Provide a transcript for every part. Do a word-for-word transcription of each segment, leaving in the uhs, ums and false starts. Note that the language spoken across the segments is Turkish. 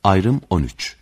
Ayrım on üç.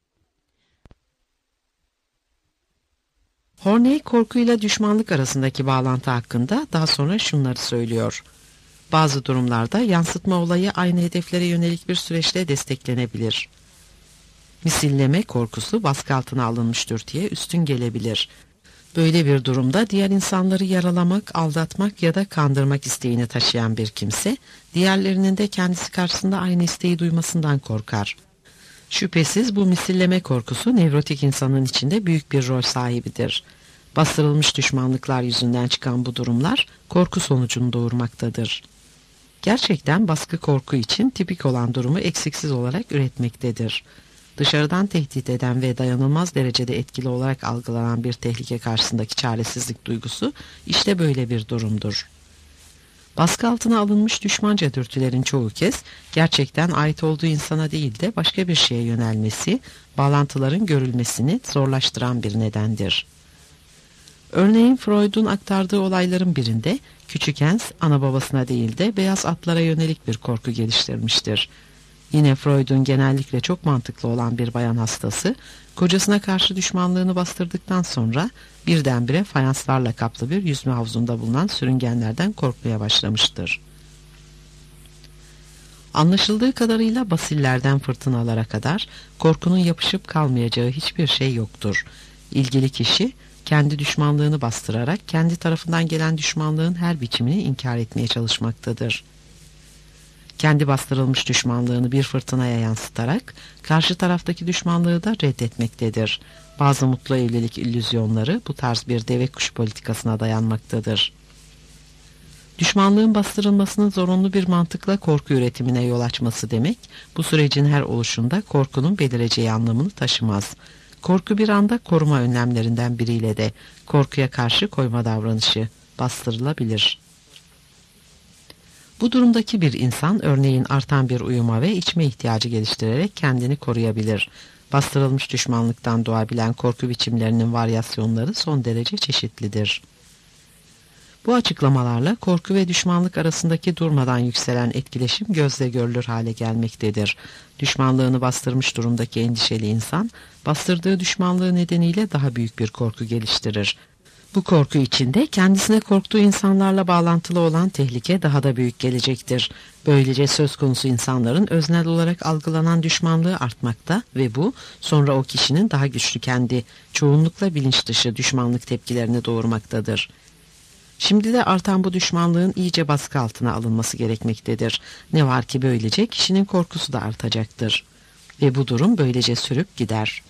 Horney korkuyla düşmanlık arasındaki bağlantı hakkında daha sonra şunları söylüyor. Bazı durumlarda yansıtma olayı aynı hedeflere yönelik bir süreçle desteklenebilir. Misilleme korkusu baskı altına alınmış dürtüye üstün gelebilir. Böyle bir durumda diğer insanları yaralamak, aldatmak ya da kandırmak isteğini taşıyan bir kimse, diğerlerinin de kendisi karşısında aynı isteği duymasından korkar. Şüphesiz bu misilleme korkusu nevrotik insanın içinde büyük bir rol sahibidir. Bastırılmış düşmanlıklar yüzünden çıkan bu durumlar korku sonucunu doğurmaktadır. Gerçekten baskı korku için tipik olan durumu eksiksiz olarak üretmektedir. Dışarıdan tehdit eden ve dayanılmaz derecede etkili olarak algılanan bir tehlike karşısındaki çaresizlik duygusu işte böyle bir durumdur. Baskı altına alınmış düşmanca dürtülerin çoğu kez gerçekten ait olduğu insana değil de başka bir şeye yönelmesi, bağlantıların görülmesini zorlaştıran bir nedendir. Örneğin Freud'un aktardığı olayların birinde küçük Hans ana babasına değil de beyaz atlara yönelik bir korku geliştirmiştir. Yine Freud'un genellikle çok mantıklı olan bir bayan hastası, kocasına karşı düşmanlığını bastırdıktan sonra birdenbire fayanslarla kaplı bir yüzme havuzunda bulunan sürüngenlerden korkmaya başlamıştır. Anlaşıldığı kadarıyla basillerden fırtınalara kadar korkunun yapışıp kalmayacağı hiçbir şey yoktur. İlgili kişi kendi düşmanlığını bastırarak kendi tarafından gelen düşmanlığın her biçimini inkar etmeye çalışmaktadır. Kendi bastırılmış düşmanlığını bir fırtınaya yansıtarak karşı taraftaki düşmanlığı da reddetmektedir. Bazı mutlu evlilik illüzyonları bu tarz bir deve kuş politikasına dayanmaktadır. Düşmanlığın bastırılmasının zorunlu bir mantıkla korku üretimine yol açması demek, bu sürecin her oluşunda korkunun belireceği anlamını taşımaz. Korku bir anda koruma önlemlerinden biriyle de korkuya karşı koyma davranışı bastırılabilir. Bu durumdaki bir insan örneğin artan bir uyuma ve içme ihtiyacı geliştirerek kendini koruyabilir. Bastırılmış düşmanlıktan doğabilen korku biçimlerinin varyasyonları son derece çeşitlidir. Bu açıklamalarla korku ve düşmanlık arasındaki durmadan yükselen etkileşim gözle görülür hale gelmektedir. Düşmanlığını bastırmış durumdaki endişeli insan, bastırdığı düşmanlığı nedeniyle daha büyük bir korku geliştirir. Bu korku içinde kendisine korktuğu insanlarla bağlantılı olan tehlike daha da büyük gelecektir. Böylece söz konusu insanların öznel olarak algılanan düşmanlığı artmakta ve bu sonra o kişinin daha güçlü kendi, çoğunlukla bilinç dışı düşmanlık tepkilerini doğurmaktadır. Şimdi de artan bu düşmanlığın iyice baskı altına alınması gerekmektedir. Ne var ki böylece kişinin korkusu da artacaktır. Ve bu durum böylece sürüp gider.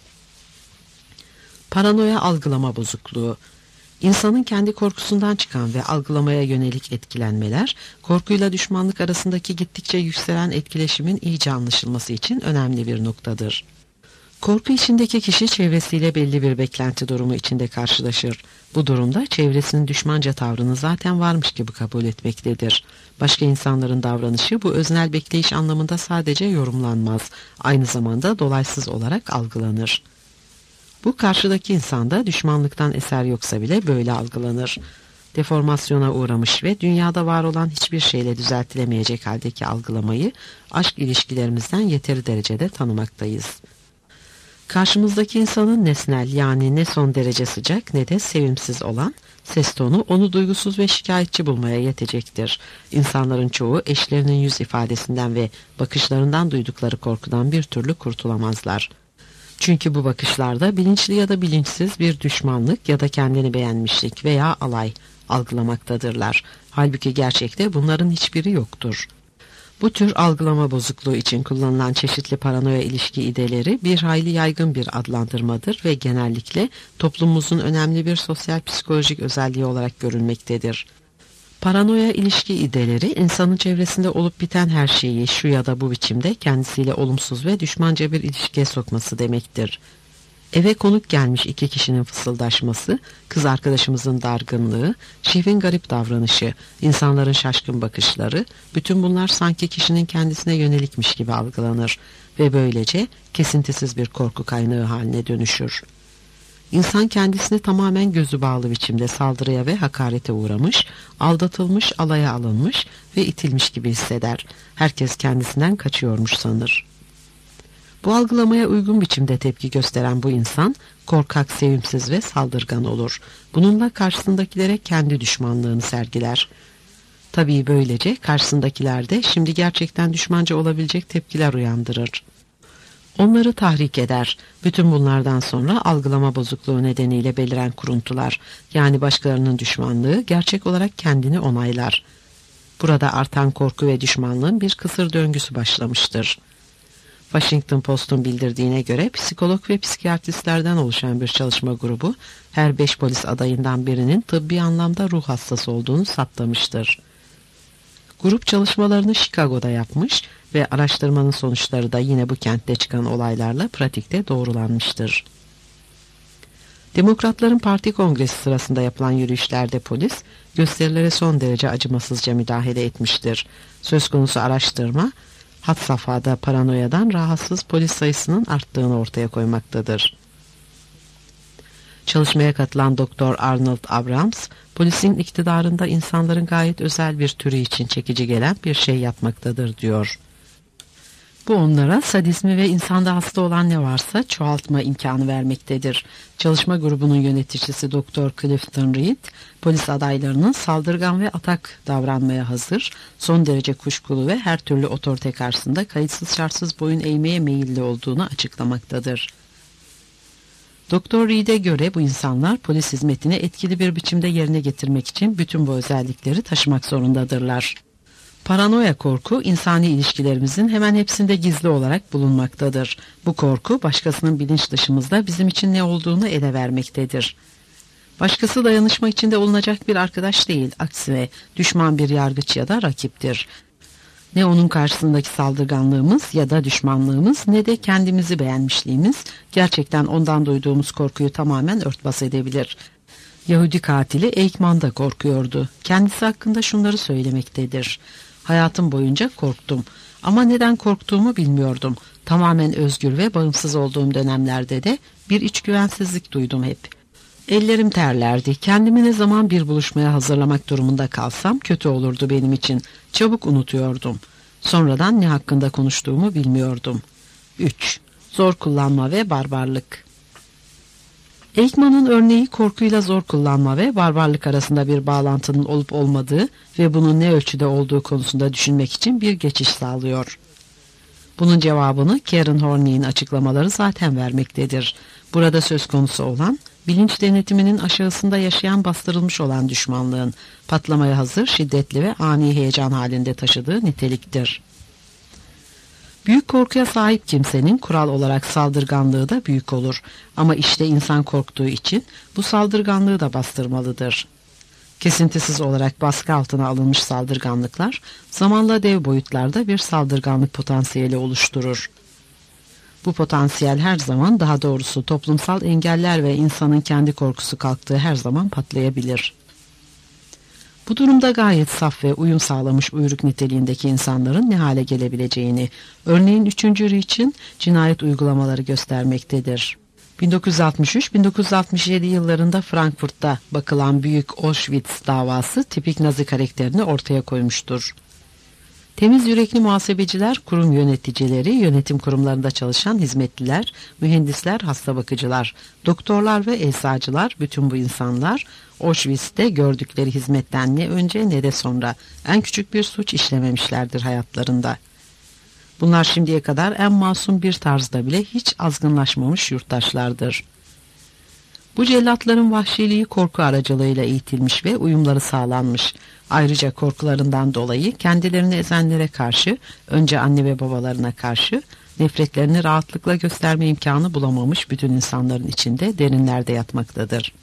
Paranoya algılama bozukluğu. İnsanın kendi korkusundan çıkan ve algılamaya yönelik etkilenmeler, korkuyla düşmanlık arasındaki gittikçe yükselen etkileşimin iyice anlaşılması için önemli bir noktadır. Korku içindeki kişi çevresiyle belli bir beklenti durumu içinde karşılaşır. Bu durumda çevresinin düşmanca tavrını zaten varmış gibi kabul etmektedir. Başka insanların davranışı bu öznel bekleyiş anlamında sadece yorumlanmaz, aynı zamanda dolaysız olarak algılanır. Bu karşıdaki insanda düşmanlıktan eser yoksa bile böyle algılanır. Deformasyona uğramış ve dünyada var olan hiçbir şeyle düzeltilemeyecek haldeki algılamayı aşk ilişkilerimizden yeteri derecede tanımaktayız. Karşımızdaki insanın nesnel yani ne son derece sıcak ne de sevimsiz olan ses tonu onu duygusuz ve şikayetçi bulmaya yetecektir. İnsanların çoğu eşlerinin yüz ifadesinden ve bakışlarından duydukları korkudan bir türlü kurtulamazlar. Çünkü bu bakışlarda bilinçli ya da bilinçsiz bir düşmanlık ya da kendini beğenmişlik veya alay algılamaktadırlar. Halbuki gerçekte bunların hiçbiri yoktur. Bu tür algılama bozukluğu için kullanılan çeşitli paranoya ilişki ideleri bir hayli yaygın bir adlandırmadır ve genellikle toplumumuzun önemli bir sosyal psikolojik özelliği olarak görülmektedir. Paranoya ilişki ideleri insanın çevresinde olup biten her şeyi şu ya da bu biçimde kendisiyle olumsuz ve düşmanca bir ilişkiye sokması demektir. Eve konuk gelmiş iki kişinin fısıldaşması, kız arkadaşımızın dargınlığı, şefin garip davranışı, insanların şaşkın bakışları, bütün bunlar sanki kişinin kendisine yönelikmiş gibi algılanır ve böylece kesintisiz bir korku kaynağı haline dönüşür. İnsan kendisini tamamen gözü bağlı biçimde saldırıya ve hakarete uğramış, aldatılmış, alaya alınmış ve itilmiş gibi hisseder. Herkes kendisinden kaçıyormuş sanır. Bu algılamaya uygun biçimde tepki gösteren bu insan korkak, sevimsiz ve saldırgan olur. Bununla karşısındakilere kendi düşmanlığını sergiler. Tabii böylece karşısındakiler de şimdi gerçekten düşmanca olabilecek tepkiler uyandırır. Onları tahrik eder. Bütün bunlardan sonra algılama bozukluğu nedeniyle beliren kuruntular, yani başkalarının düşmanlığı gerçek olarak kendini onaylar. Burada artan korku ve düşmanlığın bir kısır döngüsü başlamıştır. Washington Post'un bildirdiğine göre psikolog ve psikiyatristlerden oluşan bir çalışma grubu her beş polis adayından birinin tıbbi anlamda ruh hastası olduğunu saptamıştır. Grup çalışmalarını Chicago'da yapmış ve araştırmanın sonuçları da yine bu kentte çıkan olaylarla pratikte doğrulanmıştır. Demokratların parti kongresi sırasında yapılan yürüyüşlerde polis gösterilere son derece acımasızca müdahale etmiştir. Söz konusu araştırma had safhada paranoyadan rahatsız polis sayısının arttığını ortaya koymaktadır. Çalışmaya katılan Doktor Arnold Abrams, polisin iktidarında insanların gayet özel bir türü için çekici gelen bir şey yapmaktadır diyor. Bu onlara sadizmi ve insanda hasta olan ne varsa çoğaltma imkanı vermektedir. Çalışma grubunun yöneticisi Doktor Clifton Reed, polis adaylarının saldırgan ve atak davranmaya hazır, son derece kuşkulu ve her türlü otorite karşısında kayıtsız şartsız boyun eğmeye meyilli olduğunu açıklamaktadır. Doktor Reed'e göre bu insanlar polis hizmetini etkili bir biçimde yerine getirmek için bütün bu özellikleri taşımak zorundadırlar. Paranoya korku insani ilişkilerimizin hemen hepsinde gizli olarak bulunmaktadır. Bu korku başkasının bilinç dışımızda bizim için ne olduğunu ele vermektedir. Başkası dayanışma içinde olunacak bir arkadaş değil, aksine düşman bir yargıç ya da rakiptir. Ne onun karşısındaki saldırganlığımız ya da düşmanlığımız ne de kendimizi beğenmişliğimiz gerçekten ondan duyduğumuz korkuyu tamamen örtbas edebilir. Yahudi katili Eichmann da korkuyordu. Kendisi hakkında şunları söylemektedir. Hayatım boyunca korktum ama neden korktuğumu bilmiyordum. Tamamen özgür ve bağımsız olduğum dönemlerde de bir içgüvensizlik duydum hep. Ellerim terlerdi. Kendimi ne zaman bir buluşmaya hazırlamak durumunda kalsam kötü olurdu benim için. Çabuk unutuyordum. Sonradan ne hakkında konuştuğumu bilmiyordum. üç. Zor kullanma ve barbarlık. Eichmann'ın örneği korkuyla zor kullanma ve barbarlık arasında bir bağlantının olup olmadığı ve bunun ne ölçüde olduğu konusunda düşünmek için bir geçiş sağlıyor. Bunun cevabını Karen Horney'in açıklamaları zaten vermektedir. Burada söz konusu olan bilinç denetiminin aşağısında yaşayan bastırılmış olan düşmanlığın patlamaya hazır, şiddetli ve ani heyecan halinde taşıdığı niteliktir. Büyük korkuya sahip kimsenin kural olarak saldırganlığı da büyük olur. Ama işte insan korktuğu için bu saldırganlığı da bastırmalıdır. Kesintisiz olarak baskı altına alınmış saldırganlıklar zamanla dev boyutlarda bir saldırganlık potansiyeli oluşturur. Bu potansiyel her zaman, daha doğrusu toplumsal engeller ve insanın kendi korkusu kalktığı her zaman patlayabilir. Bu durumda gayet saf ve uyum sağlamış uyruk niteliğindeki insanların ne hale gelebileceğini, örneğin üçüncü Reach'in cinayet uygulamaları göstermektedir. bin dokuz yüz altmış üç bin dokuz yüz altmış yedi yıllarında Frankfurt'ta bakılan Büyük Auschwitz davası tipik Nazi karakterini ortaya koymuştur. Temiz yürekli muhasebeciler, kurum yöneticileri, yönetim kurumlarında çalışan hizmetliler, mühendisler, hasta bakıcılar, doktorlar ve eczacılar, bütün bu insanlar Auschwitz'te gördükleri hizmetten ne önce ne de sonra en küçük bir suç işlememişlerdir hayatlarında. Bunlar şimdiye kadar en masum bir tarzda bile hiç azgınlaşmamış yurttaşlardır. Bu cellatların vahşiliği korku aracılığıyla eğitilmiş ve uyumları sağlanmış. Ayrıca korkularından dolayı kendilerini ezenlere karşı, önce anne ve babalarına karşı, nefretlerini rahatlıkla gösterme imkanı bulamamış bütün insanların içinde derinlerde yatmaktadır.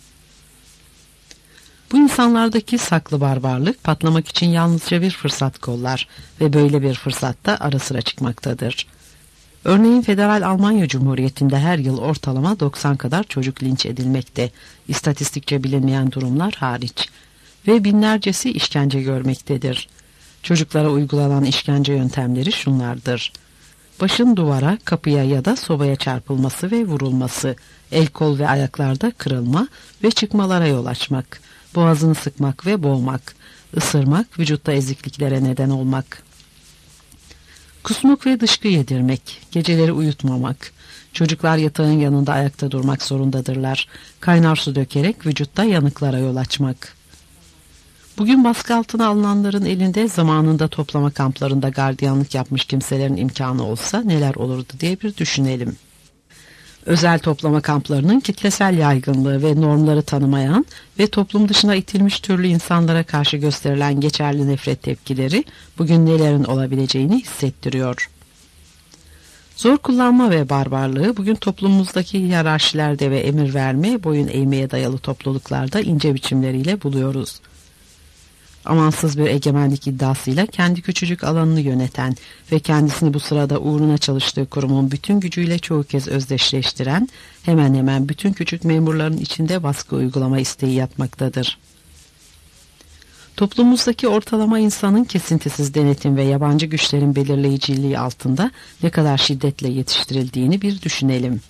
Bu insanlardaki saklı barbarlık patlamak için yalnızca bir fırsat kollar ve böyle bir fırsatta ara sıra çıkmaktadır. Örneğin Federal Almanya Cumhuriyeti'nde her yıl ortalama doksan kadar çocuk linç edilmekte, istatistikçe bilinmeyen durumlar hariç, ve binlercesi işkence görmektedir. Çocuklara uygulanan işkence yöntemleri şunlardır: başın duvara, kapıya ya da sobaya çarpılması ve vurulması, el kol ve ayaklarda kırılma ve çıkmalara yol açmak, boğazını sıkmak ve boğmak, ısırmak, vücutta ezikliklere neden olmak. Kusmuk ve dışkı yedirmek, geceleri uyutmamak, çocuklar yatağın yanında ayakta durmak zorundadırlar. Kaynar su dökerek vücutta yanıklara yol açmak. Bugün baskı altına alınanların elinde zamanında toplama kamplarında gardiyanlık yapmış kimselerin imkanı olsa neler olurdu diye bir düşünelim. Özel toplama kamplarının kitlesel yaygınlığı ve normları tanımayan ve toplum dışına itilmiş türlü insanlara karşı gösterilen geçerli nefret tepkileri bugün nelerin olabileceğini hissettiriyor. Zor kullanma ve barbarlığı bugün toplumumuzdaki hiyerarşilerde ve emir verme, boyun eğmeye dayalı topluluklarda ince biçimleriyle buluyoruz. Amansız bir egemenlik iddiasıyla kendi küçücük alanını yöneten ve kendisini bu sırada uğruna çalıştığı kurumun bütün gücüyle çoğu kez özdeşleştiren, hemen hemen bütün küçük memurların içinde baskı uygulama isteği yatmaktadır. Toplumumuzdaki ortalama insanın kesintisiz denetim ve yabancı güçlerin belirleyiciliği altında ne kadar şiddetle yetiştirildiğini bir düşünelim.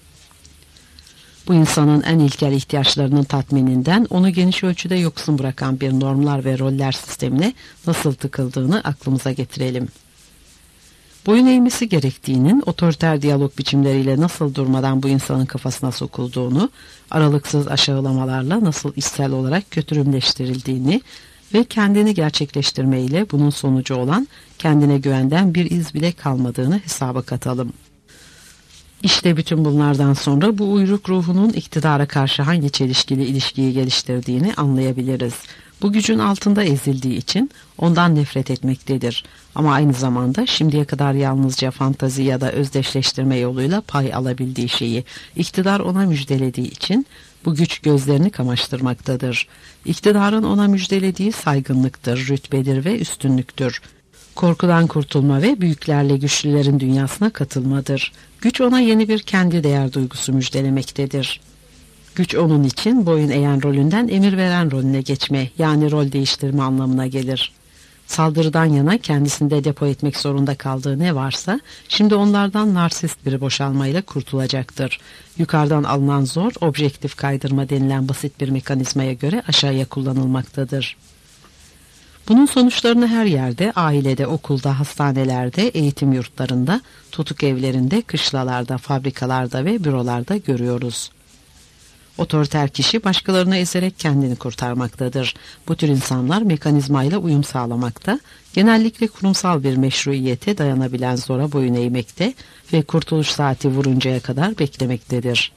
Bu insanın en ilkel ihtiyaçlarının tatmininden onu geniş ölçüde yoksun bırakan bir normlar ve roller sistemine nasıl tıkıldığını aklımıza getirelim. Boyun eğmesi gerektiğinin otoriter diyalog biçimleriyle nasıl durmadan bu insanın kafasına sokulduğunu, aralıksız aşağılamalarla nasıl içsel olarak kötürümleştirildiğini ve kendini gerçekleştirmeyle bunun sonucu olan kendine güvenden bir iz bile kalmadığını hesaba katalım. İşte bütün bunlardan sonra bu uyruk ruhunun iktidara karşı hangi çelişkili ilişkiyi geliştirdiğini anlayabiliriz. Bu gücün altında ezildiği için ondan nefret etmektedir. Ama aynı zamanda şimdiye kadar yalnızca fantazi ya da özdeşleştirme yoluyla pay alabildiği şeyi iktidar ona müjdelediği için bu güç gözlerini kamaştırmaktadır. İktidarın ona müjdelediği saygınlıktır, rütbedir ve üstünlüktür. Korkudan kurtulma ve büyüklerle güçlülerin dünyasına katılmadır. Güç ona yeni bir kendi değer duygusu müjdelemektedir. Güç onun için boyun eğen rolünden emir veren rolüne geçme, yani rol değiştirme anlamına gelir. Saldırıdan yana kendisinde depo etmek zorunda kaldığı ne varsa, şimdi onlardan narsist bir boşalmayla kurtulacaktır. Yukarıdan alınan zor, objektif kaydırma denilen basit bir mekanizmaya göre aşağıya kullanılmaktadır. Bunun sonuçlarını her yerde, ailede, okulda, hastanelerde, eğitim yurtlarında, tutuk evlerinde, kışlalarda, fabrikalarda ve bürolarda görüyoruz. Otoriter kişi başkalarını ezerek kendini kurtarmaktadır. Bu tür insanlar mekanizmayla uyum sağlamakta, genellikle kurumsal bir meşruiyete dayanabilen zora boyun eğmekte ve kurtuluş saati vuruncaya kadar beklemektedir.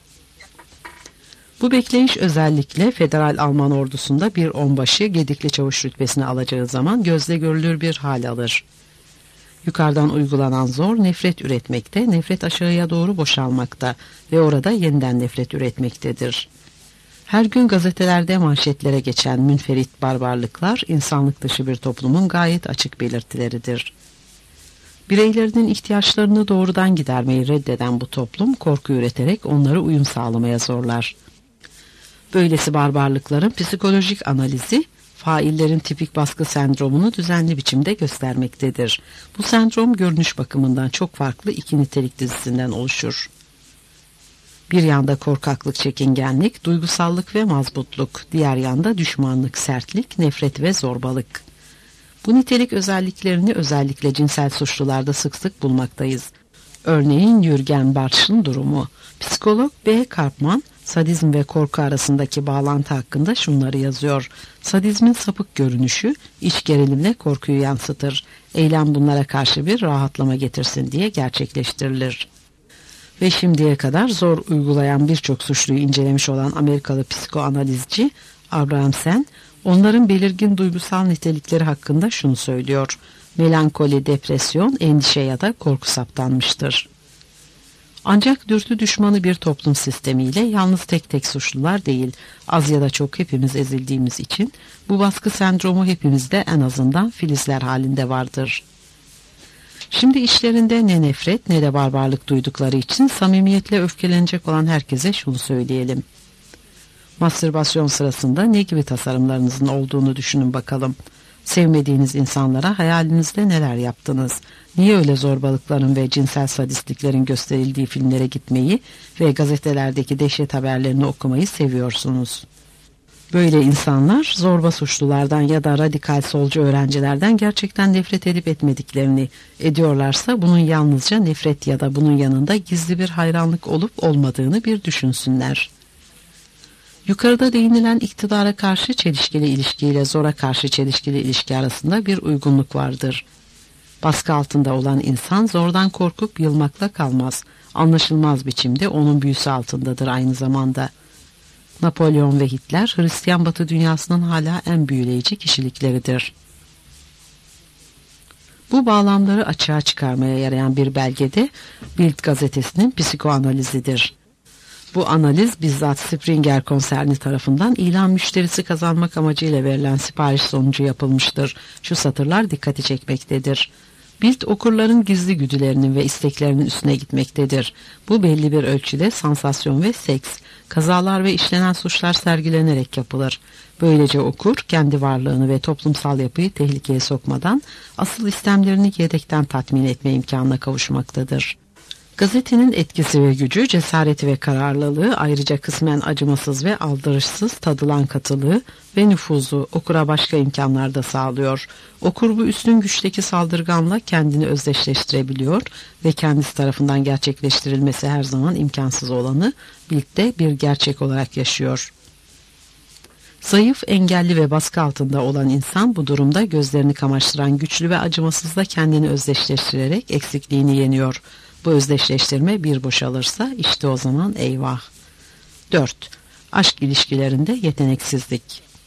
Bu bekleyiş özellikle Federal Alman ordusunda bir onbaşı gedikli çavuş rütbesini alacağı zaman gözle görülür bir hal alır. Yukarıdan uygulanan zor nefret üretmekte, nefret aşağıya doğru boşalmakta ve orada yeniden nefret üretmektedir. Her gün gazetelerde manşetlere geçen münferit barbarlıklar insanlık dışı bir toplumun gayet açık belirtileridir. Bireylerinin ihtiyaçlarını doğrudan gidermeyi reddeden bu toplum korku üreterek onları uyum sağlamaya zorlar. Böylesi barbarlıkların psikolojik analizi, faillerin tipik baskı sendromunu düzenli biçimde göstermektedir. Bu sendrom görünüş bakımından çok farklı iki nitelik dizisinden oluşur. Bir yanda korkaklık, çekingenlik, duygusallık ve mazbutluk, diğer yanda düşmanlık, sertlik, nefret ve zorbalık. Bu nitelik özelliklerini özellikle cinsel suçlularda sık sık bulmaktayız. Örneğin Jürgen Bartsch'ın durumu. Psikolog B. Karpman, sadizm ve korku arasındaki bağlantı hakkında şunları yazıyor. Sadizmin sapık görünüşü, iç gerilimle korkuyu yansıtır. Eylem bunlara karşı bir rahatlama getirsin diye gerçekleştirilir. Ve şimdiye kadar zor uygulayan birçok suçluyu incelemiş olan Amerikalı psikoanalizci Abraham Sen, onların belirgin duygusal nitelikleri hakkında şunu söylüyor. Melankoli, depresyon, endişe ya da korku saptanmıştır. Ancak dürtü düşmanı bir toplum sistemiyle yalnız tek tek suçlular değil, az ya da çok hepimiz ezildiğimiz için bu baskı sendromu hepimizde en azından filizler halinde vardır. Şimdi işlerinde ne nefret ne de barbarlık duydukları için samimiyetle öfkelenecek olan herkese şunu söyleyelim. Mastürbasyon sırasında ne gibi tasarımlarınızın olduğunu düşünün bakalım. Sevmediğiniz insanlara hayalinizde neler yaptınız? Niye öyle zorbalıkların ve cinsel sadistliklerin gösterildiği filmlere gitmeyi ve gazetelerdeki dehşet haberlerini okumayı seviyorsunuz? Böyle insanlar zorba suçlulardan ya da radikal solcu öğrencilerden gerçekten nefret edip etmediklerini, ediyorlarsa bunun yalnızca nefret ya da bunun yanında gizli bir hayranlık olup olmadığını bir düşünsünler. Yukarıda değinilen iktidara karşı çelişkili ilişkiyle zora karşı çelişkili ilişki arasında bir uygunluk vardır. Baskı altında olan insan zordan korkup yılmakla kalmaz. Anlaşılmaz biçimde onun büyüsü altındadır aynı zamanda. Napolyon ve Hitler Hristiyan Batı dünyasının hala en büyüleyici kişilikleridir. Bu bağlamları açığa çıkarmaya yarayan bir belgede Bild gazetesinin psikoanalizidir. Bu analiz bizzat Springer konserni tarafından ilan müşterisi kazanmak amacıyla verilen sipariş sonucu yapılmıştır. Şu satırlar dikkati çekmektedir. Bild okurların gizli güdülerinin ve isteklerinin üstüne gitmektedir. Bu belli bir ölçüde sansasyon ve seks, kazalar ve işlenen suçlar sergilenerek yapılır. Böylece okur kendi varlığını ve toplumsal yapıyı tehlikeye sokmadan asıl istemlerini yedekten tatmin etme imkanına kavuşmaktadır. Gazetenin etkisi ve gücü, cesareti ve kararlılığı, ayrıca kısmen acımasız ve aldırışsız tadılan katılığı ve nüfuzu okura başka imkanlar da sağlıyor. Okur bu üstün güçteki saldırganla kendini özdeşleştirebiliyor ve kendisi tarafından gerçekleştirilmesi her zaman imkansız olanı Bild'de bir gerçek olarak yaşıyor. Zayıf, engelli ve baskı altında olan insan bu durumda gözlerini kamaştıran güçlü ve acımasızla kendini özdeşleştirerek eksikliğini yeniyor. Bu özdeşleştirme bir boşalırsa işte o zaman eyvah. dört. Aşk ilişkilerinde yeteneksizlik.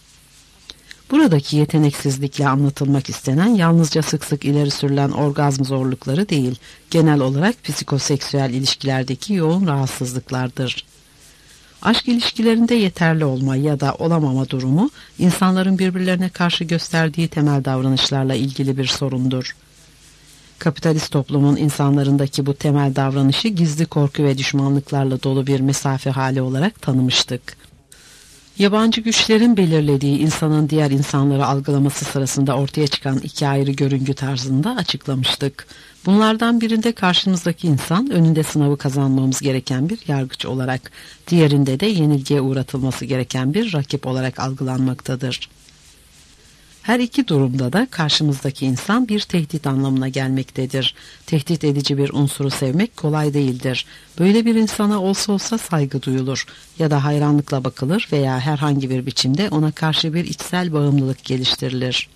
Buradaki yeteneksizlikle anlatılmak istenen yalnızca sık sık ileri sürülen orgazm zorlukları değil, genel olarak psikoseksüel ilişkilerdeki yoğun rahatsızlıklardır. Aşk ilişkilerinde yeterli olma ya da olamama durumu, insanların birbirlerine karşı gösterdiği temel davranışlarla ilgili bir sorundur. Kapitalist toplumun insanlarındaki bu temel davranışı gizli korku ve düşmanlıklarla dolu bir mesafe hali olarak tanımıştık. Yabancı güçlerin belirlediği insanın diğer insanları algılaması sırasında ortaya çıkan iki ayrı görüngü tarzında açıklamıştık. Bunlardan birinde karşımızdaki insan önünde sınavı kazanmamız gereken bir yargıç olarak, diğerinde de yenilgiye uğratılması gereken bir rakip olarak algılanmaktadır. Her iki durumda da karşımızdaki insan bir tehdit anlamına gelmektedir. Tehdit edici bir unsuru sevmek kolay değildir. Böyle bir insana olsa olsa saygı duyulur ya da hayranlıkla bakılır veya herhangi bir biçimde ona karşı bir içsel bağımlılık geliştirilir.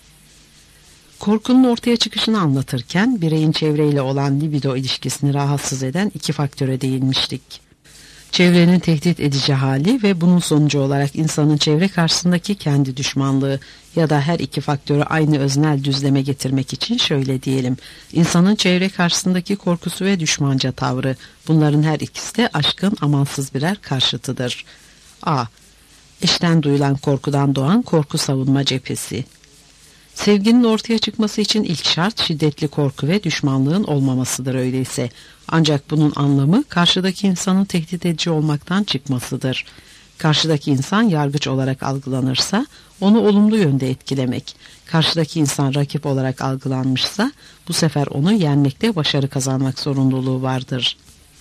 Korkunun ortaya çıkışını anlatırken bireyin çevreyle olan libido ilişkisini rahatsız eden iki faktöre değinmiştik. Çevrenin tehdit edici hali ve bunun sonucu olarak insanın çevre karşısındaki kendi düşmanlığı ya da her iki faktörü aynı öznel düzleme getirmek için şöyle diyelim. İnsanın çevre karşısındaki korkusu ve düşmanca tavrı, bunların her ikisi de aşkın amansız birer karşıtıdır. A. İşten duyulan korkudan doğan korku savunma cephesi. Sevginin ortaya çıkması için ilk şart şiddetli korku ve düşmanlığın olmamasıdır öyleyse. Ancak bunun anlamı karşıdaki insanın tehdit edici olmaktan çıkmasıdır. Karşıdaki insan yargıç olarak algılanırsa onu olumlu yönde etkilemek, karşıdaki insan rakip olarak algılanmışsa bu sefer onu yenmekte başarı kazanmak zorunluluğu vardır.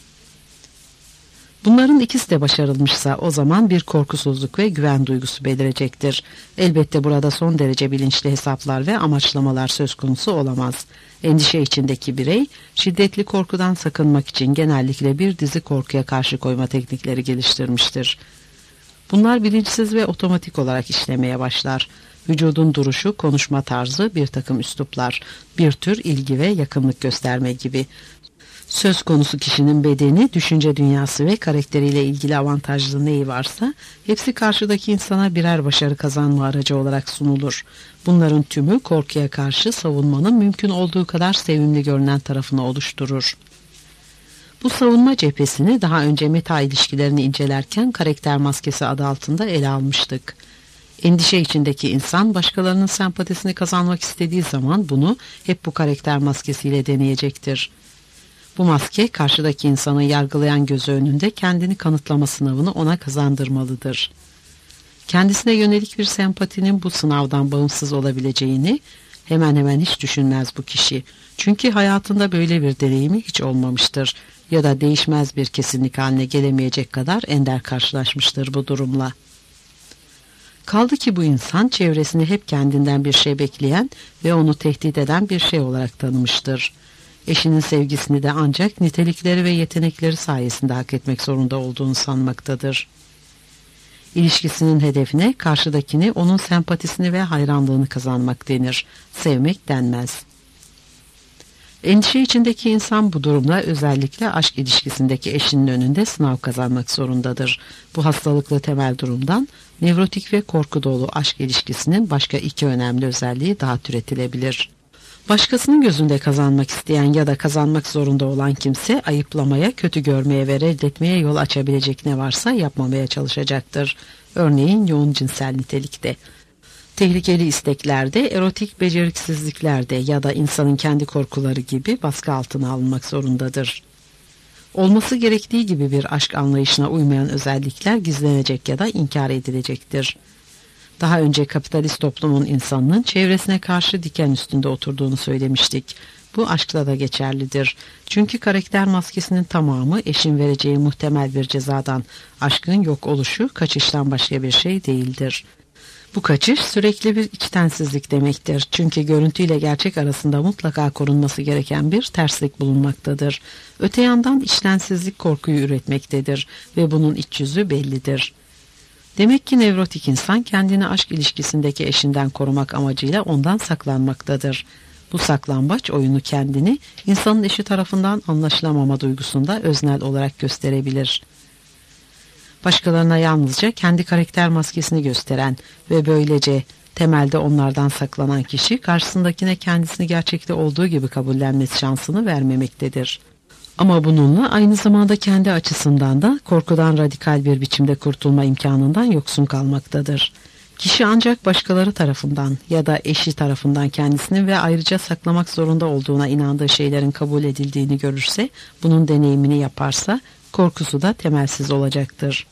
Bunların ikisi de başarılmışsa o zaman bir korkusuzluk ve güven duygusu belirecektir. Elbette burada son derece bilinçli hesaplar ve amaçlamalar söz konusu olamaz. Endişe içindeki birey, şiddetli korkudan sakınmak için genellikle bir dizi korkuya karşı koyma teknikleri geliştirmiştir. Bunlar bilinçsiz ve otomatik olarak işlemeye başlar. Vücudun duruşu, konuşma tarzı, bir takım üsluplar, bir tür ilgi ve yakınlık gösterme gibi. Söz konusu kişinin bedeni, düşünce dünyası ve karakteriyle ilgili avantajlı neyi varsa hepsi karşıdaki insana birer başarı kazanma aracı olarak sunulur. Bunların tümü korkuya karşı savunmanın mümkün olduğu kadar sevimli görünen tarafını oluşturur. Bu savunma cephesini daha önce meta ilişkilerini incelerken karakter maskesi adı altında ele almıştık. Endişe içindeki insan başkalarının sempatisini kazanmak istediği zaman bunu hep bu karakter maskesiyle deneyecektir. Bu maske karşıdaki insanı yargılayan gözü önünde kendini kanıtlama sınavını ona kazandırmalıdır. Kendisine yönelik bir sempatinin bu sınavdan bağımsız olabileceğini hemen hemen hiç düşünmez bu kişi. Çünkü hayatında böyle bir deneyimi hiç olmamıştır ya da değişmez bir kesinlik haline gelemeyecek kadar ender karşılaşmıştır bu durumla. Kaldı ki bu insan çevresini hep kendinden bir şey bekleyen ve onu tehdit eden bir şey olarak tanımıştır. Eşinin sevgisini de ancak nitelikleri ve yetenekleri sayesinde hak etmek zorunda olduğunu sanmaktadır. İlişkisinin hedefine karşıdakini, onun sempatisini ve hayranlığını kazanmak denir. Sevmek denmez. Endişe içindeki insan bu durumda özellikle aşk ilişkisindeki eşinin önünde sınav kazanmak zorundadır. Bu hastalıklı temel durumdan nevrotik ve korku dolu aşk ilişkisinin başka iki önemli özelliği daha türetilebilir. Başkasının gözünde kazanmak isteyen ya da kazanmak zorunda olan kimse ayıplamaya, kötü görmeye ve reddetmeye yol açabilecek ne varsa yapmamaya çalışacaktır. Örneğin yoğun cinsel nitelikte. Tehlikeli isteklerde, erotik beceriksizliklerde ya da insanın kendi korkuları gibi baskı altına alınmak zorundadır. Olması gerektiği gibi bir aşk anlayışına uymayan özellikler gizlenecek ya da inkar edilecektir. Daha önce kapitalist toplumun insanının çevresine karşı diken üstünde oturduğunu söylemiştik. Bu aşkta da geçerlidir. Çünkü karakter maskesinin tamamı eşin vereceği muhtemel bir cezadan, aşkın yok oluşu, kaçıştan başka bir şey değildir. Bu kaçış sürekli bir içtensizlik demektir. Çünkü görüntüyle gerçek arasında mutlaka korunması gereken bir terslik bulunmaktadır. Öte yandan içtensizlik korkuyu üretmektedir ve bunun iç yüzü bellidir. Demek ki nevrotik insan kendini aşk ilişkisindeki eşinden korumak amacıyla ondan saklanmaktadır. Bu saklambaç oyunu kendini insanın eşi tarafından anlaşılamama duygusunda öznel olarak gösterebilir. Başkalarına yalnızca kendi karakter maskesini gösteren ve böylece temelde onlardan saklanan kişi karşısındakine kendisini gerçekte olduğu gibi kabullenmesi şansını vermemektedir. Ama bununla aynı zamanda kendi açısından da korkudan radikal bir biçimde kurtulma imkanından yoksun kalmaktadır. Kişi ancak başkaları tarafından ya da eşi tarafından kendisini ve ayrıca saklamak zorunda olduğuna inandığı şeylerin kabul edildiğini görürse, bunun deneyimini yaparsa, korkusu da temelsiz olacaktır.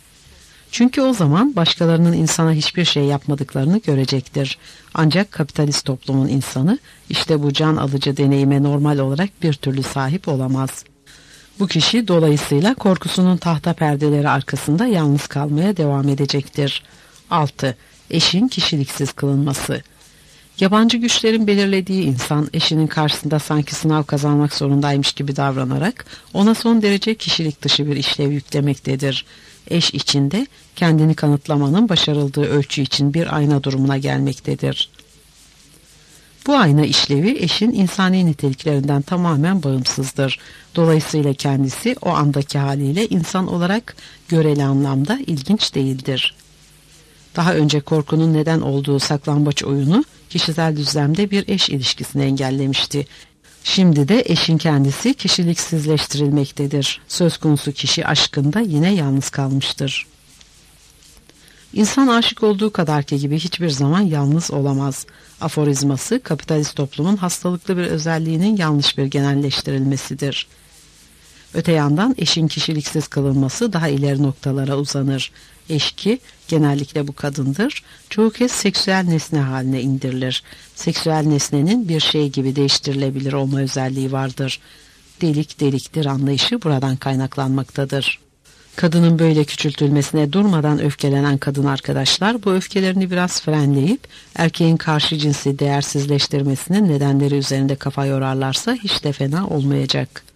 Çünkü o zaman başkalarının insana hiçbir şey yapmadıklarını görecektir. Ancak kapitalist toplumun insanı işte bu can alıcı deneyime normal olarak bir türlü sahip olamaz. Bu kişi dolayısıyla korkusunun tahta perdeleri arkasında yalnız kalmaya devam edecektir. altı. Eşin kişiliksiz kılınması. Yabancı güçlerin belirlediği insan eşinin karşısında sanki sınav kazanmak zorundaymış gibi davranarak ona son derece kişilik dışı bir işlev yüklemektedir. Eş içinde kendini kanıtlamanın başarıldığı ölçü için bir ayna durumuna gelmektedir. Bu ayna işlevi eşin insani niteliklerinden tamamen bağımsızdır. Dolayısıyla kendisi o andaki haliyle insan olarak göreli anlamda ilginç değildir. Daha önce korkunun neden olduğu saklambaç oyunu kişisel düzlemde bir eş ilişkisini engellemişti. Şimdi de eşin kendisi kişiliksizleştirilmektedir. Söz konusu kişi aşkında yine yalnız kalmıştır. İnsan aşık olduğu kadarki gibi hiçbir zaman yalnız olamaz. Aforizması kapitalist toplumun hastalıklı bir özelliğinin yanlış bir genelleştirilmesidir. Öte yandan eşin kişiliksiz kılınması daha ileri noktalara uzanır. Eşki, genellikle bu kadındır, çoğu kez seksüel nesne haline indirilir. Seksüel nesnenin bir şey gibi değiştirilebilir olma özelliği vardır. Delik deliktir anlayışı buradan kaynaklanmaktadır. Kadının böyle küçültülmesine durmadan öfkelenen kadın arkadaşlar bu öfkelerini biraz frenleyip erkeğin karşı cinsi değersizleştirmesinin nedenleri üzerinde kafa yorarlarsa hiç de fena olmayacak.